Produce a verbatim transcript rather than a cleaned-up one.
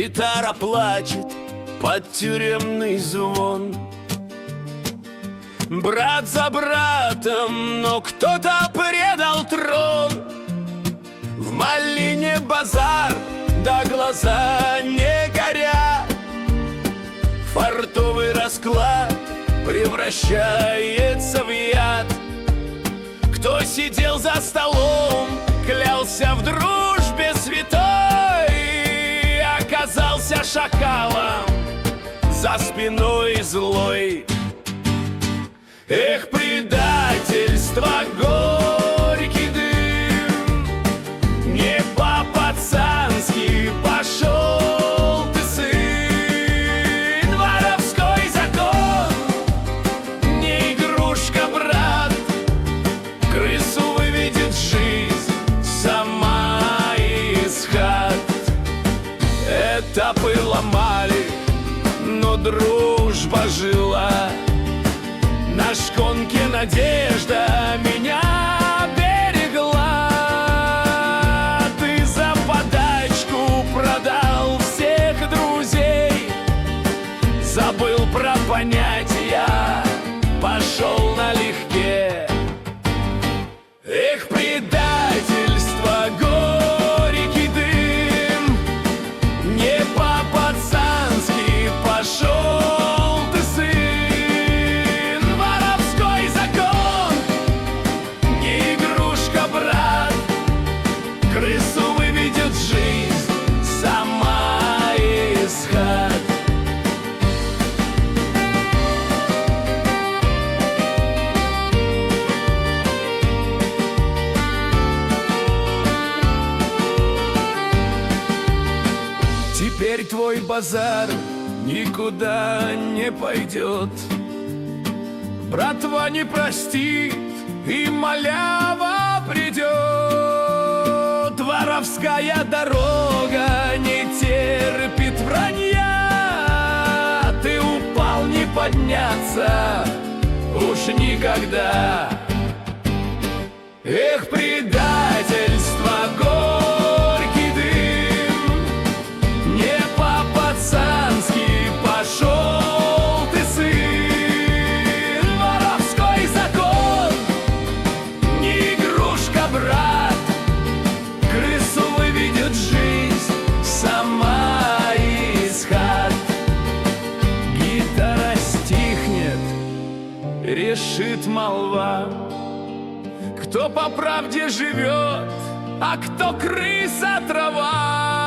Гитара плачет под тюремный звон. Брат за братом, но кто-то предал трон. В малине базар, да глаза не горят. Фартовый расклад превращается в яд. Кто сидел за столом, клялся в дружбе святой, оказался шакалом за спиной злой. Эх, предательство, горький дым, не по-пацански пошел ты, сын. Воровской закон, не игрушка, брат. Крысу выведет жизнь сама из хат. Этапы ломали, но дружба жила. На шконке надежда меня берегла. Ты за подачку продал всех друзей, забыл про понятия, пошел налегке. Эх, предательство, горький дым, не по-пацански пошел ты, сын. Воровской закон, не игрушка, брат. Крысу выведет жизнь сама из хат. Теперь твой базар никуда не пойдет. Братва не простит, и малява придет. Воровская дорога не терпит вранья. Ты упал, не подняться уж никогда. Эх, предательство, горький дым, не по-пацански пошел ты, сын. Воровской закон, не игрушка, брат. Крысу выведет жизнь сама из хат. Гитара стихнет, решит молва, кто по правде живет, а кто крыса трава.